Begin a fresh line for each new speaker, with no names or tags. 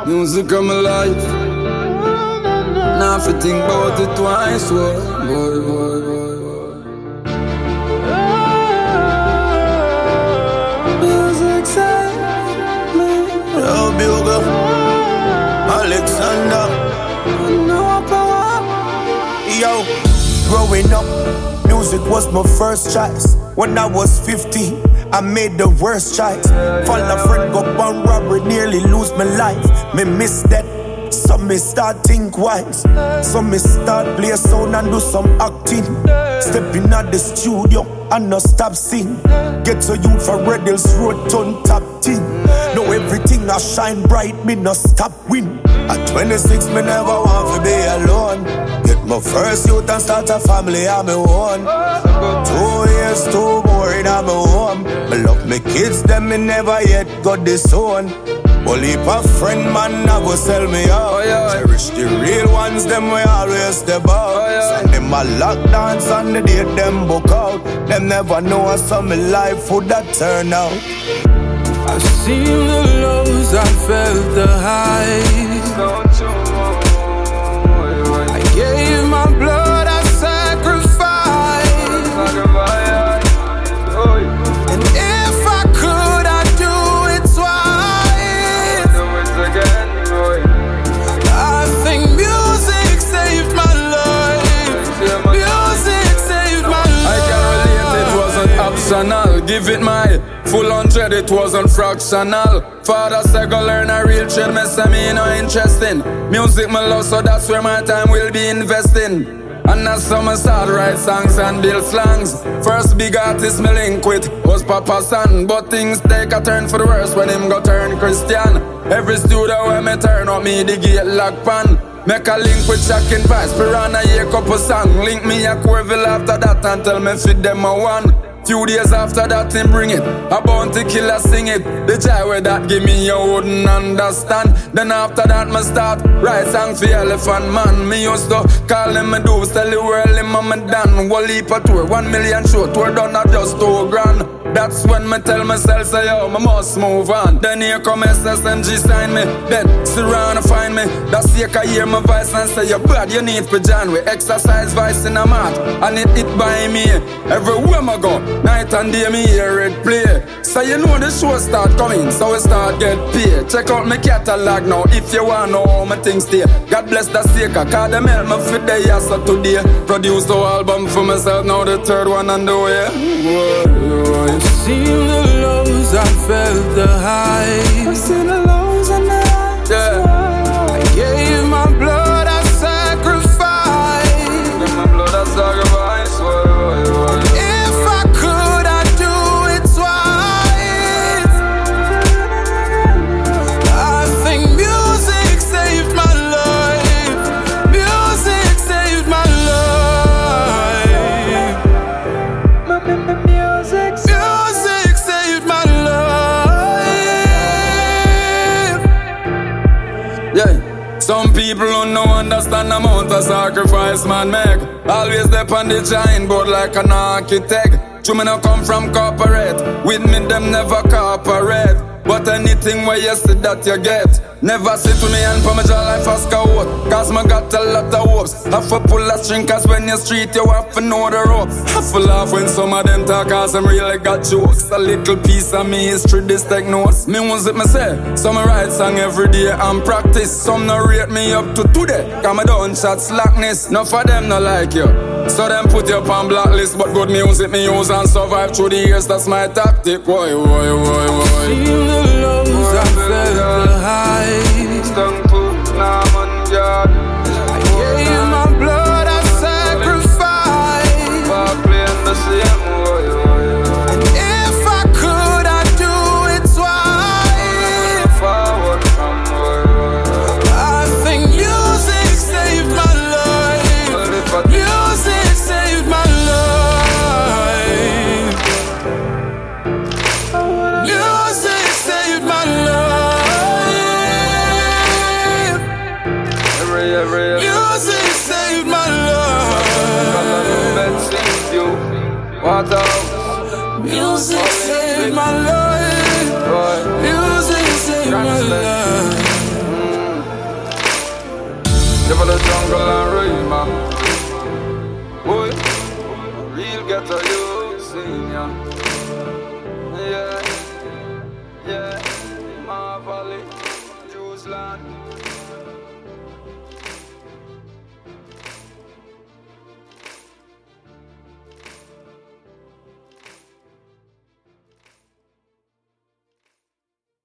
Music of my life. Now if you think about it twice, boy. Music save me.
Yo, Bugle, Alexander. Yo, growing up, music was my first choice. When I was 15, I made the worst choice. Fall a friend, go on robbery, nearly lose my life. Me miss that, so me start think wise. So me start play a sound and do some acting. Stepping at the studio and no stop sing. Get to youth for Red Hills Road, turn top team. Know everything I shine bright, me no stop win. At 26, me never want to be alone. Get my first youth and start a family on my own. 2 years too boring on my home. Me love me kids, them me never yet got this own. Well, if a friend man I go sell me out. Cherish the real ones, them we always step out. Send them a lock dance and the date them book out. Them never know how some life would that turn out.
I've seen the lows, I felt the highs. I gave my blood, I sacrificed. And if I could, I'd do it twice. I think music saved my life. Music saved my life. I can relate, it wasn't optional. Give it my full 100, it wasn't fractional. Father said go learn a real trade, me say me no interesting. Music me love, so that's where my time will be investing. And that's how I start write songs and build slangs. First big artist me link with was Papa San. But things take a turn for the worse when him go turn Christian. Every studio where me turn up me the gate lock pan. Make a link with Shocking Vice, Piranha, hear couple song. Link me a Corville after that and tell me fit them a one. Few days after that him bring it, a Bounty Killer sing it. The joy where that give me you wouldn't understand. Then after that me start write song for Elephant Man. Me used to call him me do, tell the world him and me done. Whole heap of tour, 1 million show, tour done not just 2 grand. That's when me tell myself say yo, me must move on. Then here come SSMG sign me, then surround and find me. That's here I hear my voice and say you're bad, you need for John. We exercise voice in a mat, and it by me. Everywhere I go, night and day me hear it play. So you know the show start coming, so we start get paid. Check out my catalog now if you want know how my things stay. God bless the Seeker, cause them help me fit the years of today. Produce the album for myself, now the 3rd one on the way. I've seen the lows, I felt the highs. I've seen the lows and the highs. Yeah. I gave my blood, I sacrificed. Give my blood, I sacrificed. If I could, I'd do it twice. I think music saved my life. Music saved my life. Music saved my life. Yeah. Some people don't know understand the amount of sacrifice man make. Always step on the giant board like an architect. You me no come from corporate. With me them never cooperate. But anything where you see that you get. Never sit to me and for my jaw life ask a vote. Cause me got a lot of hopes. Have to pull a string cause when you street you have to know the ropes. Have to laugh when some of them talk cause them really got jokes. A little piece of me history this take notes. Me music me say. Some write song every day and practice. Some no rate me up to today. Cause me don't chat slackness. None of them no like you. So them put you up on blacklist. But good music me use and survive through the years. That's my tactic. Why? Seen the lows, I felt the highs. Stung to Naman I gave my blood, I sacrificed. Back playing the same way. And if I could, I'd do it twice. Forward from I think music saved my life. Music saved my life. Music saved my life. Music saved my life. Music saved my life. Music saved my life. Live in the jungle and rhyme. Boy, real ghetto youth senior.